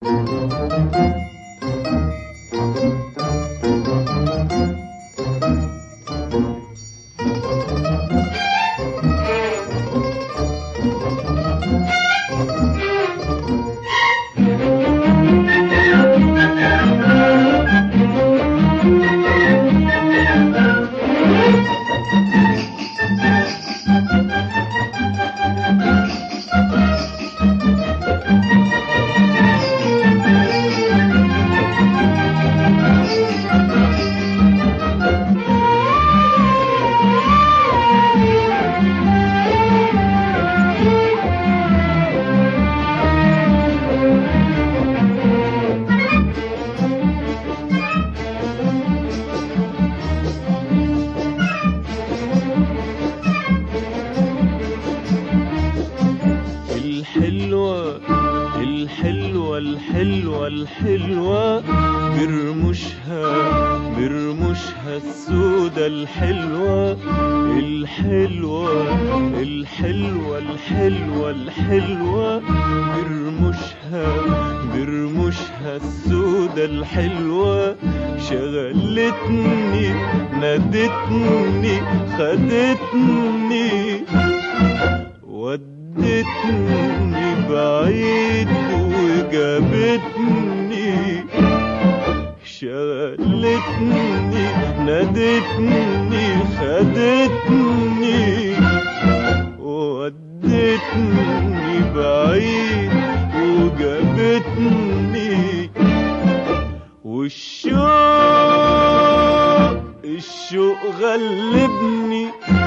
الحلوة برموشها السودة الحلوة الحلوة برموشها السودة الحلوة شغلتني نادتني خدتني ودتني بعيد وجابتني شغلتني نادتني خدتني ودتني بعيد وجابتني والشوق غلبني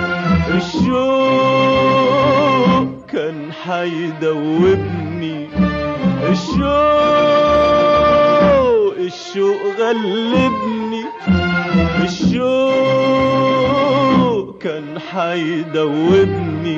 الشوق كان حيدوبني الشوق غلبني الشوق كان حيدوبني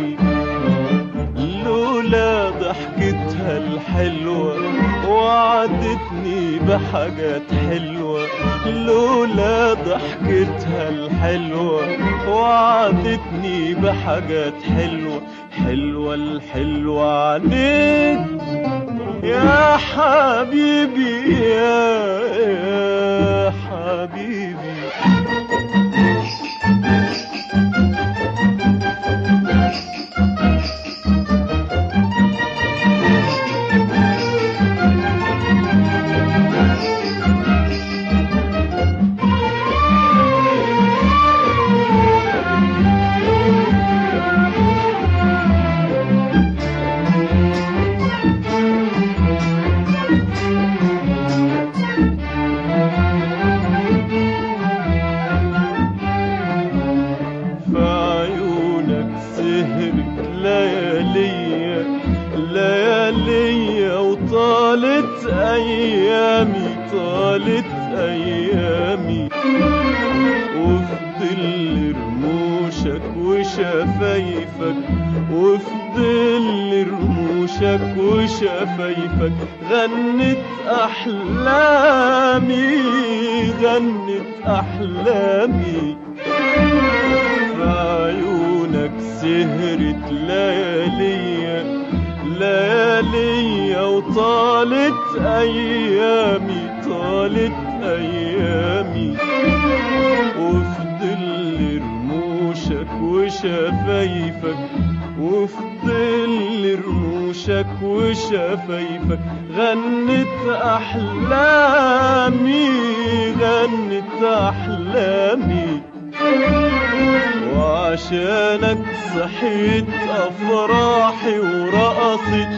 لولا ضحكتها الحلوة وعدتني بحاجات حلوة لولا ضحكتها الحلوة وعدتني بحاجات حلوة الحلوة عليك يا حبيبي يا حبيبي ليالي وطالت أيامي وفي ظل رموشك وشفايفك وفي ظل رموشك وشفايفك غنت أحلامي في عيونك سهرت ليالي وطالت أيامي وفي ظل رموشك وشفايفك وفي ظل رموشك وشفايفك غنت أحلامي وعشانك صحيت أفراحي ورقصت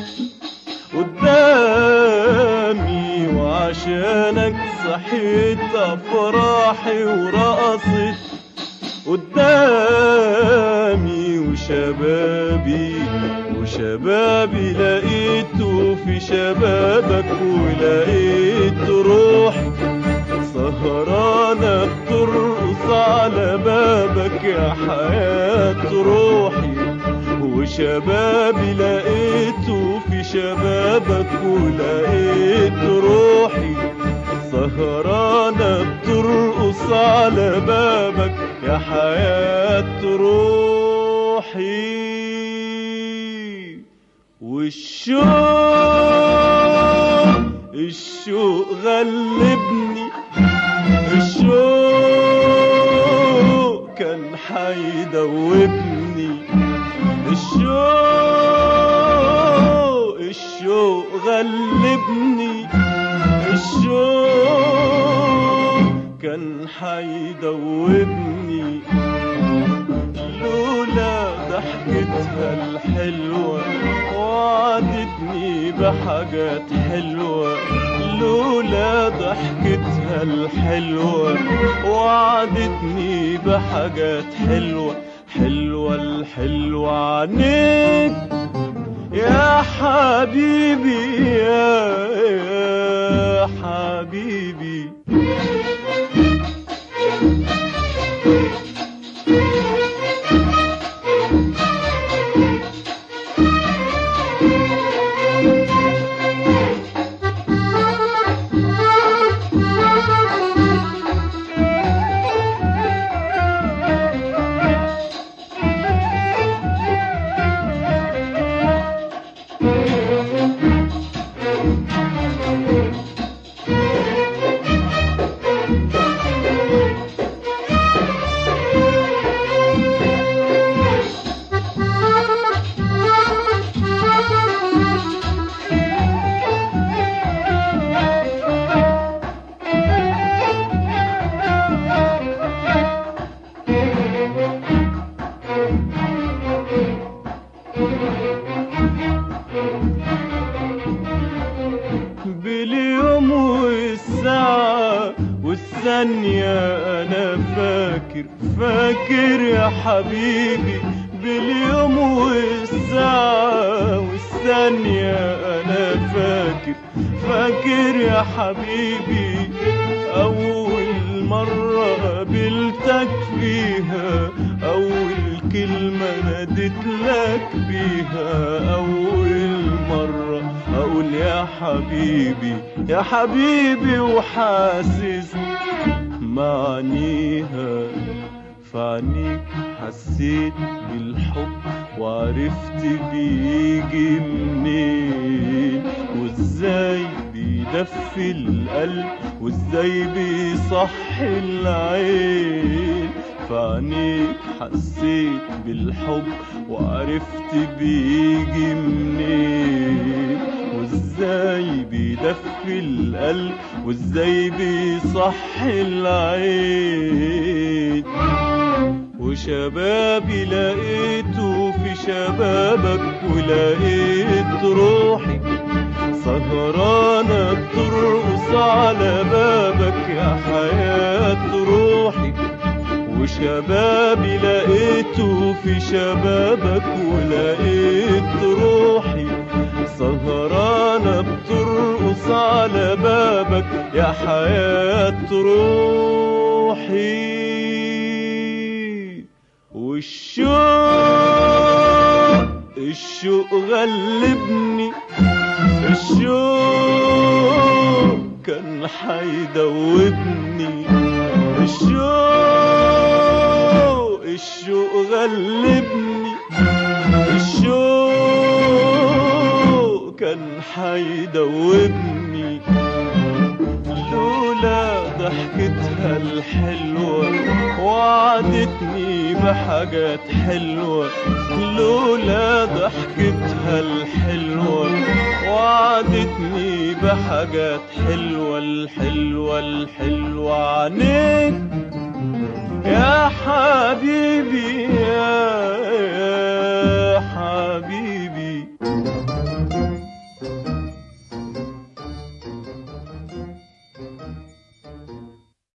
قدامي وعشانك صحيت أفراحي ورقصت قدامي وشبابي لقيته في شبابك ولقيت روحي سهرانة بترقص على بابك يا حياة روحي وشبابي لقيته في شبابك ولقيت روحي سهرانة بترقص على بابك يا حياة روحي والشوق الشوق غلبني، الشوق كان حيدوبني، الشوق غلبني، الشوق كان حيدوبني. لولا ضحكتها الحلوة وعدتني بحاجات حلوة، لولا ضحكتها الحلوة وعدتني بحاجات حلوة، حلوة الحلوة عنيك يا حبيبي يا حبيبي. باليوم والساعة والثانية أنا فاكر يا حبيبي، باليوم والساعة والثانية أنا فاكر يا حبيبي. أول مرة قابلتك فيها، أول كلمة ناديت لك بيها، أول مرة أقول يا حبيبي يا حبيبي، وحاسس معنيها. فعنيك حسيت بالحب وعرفت بيجي منين، وازاي بيدفي القلب، وازاي بيصحي العين. فعنيك حسيت بالحب وعرفت بيجي منين، وازاي بيدفي القلب، وازاي بيصحي العين. وشبابي لقيته في شبابك، ولقيت روحي سهرانة بترقص على بابك يا حياة روحي. وشبابي لقيته في شبابك، ولقيت روحي سهرانة بترقص على بابك يا حياة روحي. والشوق غلبني، الشوق كان حيدوبني، الشوق غلبني، الشوق كان حيدوبني. لولا ضحكتها الحلوة وعدتني بحاجات حلوة، لولا ضحكتها الحلوة وعدتني بحاجات حلوة، الحلوة الحلوة عنيك يا حبيبي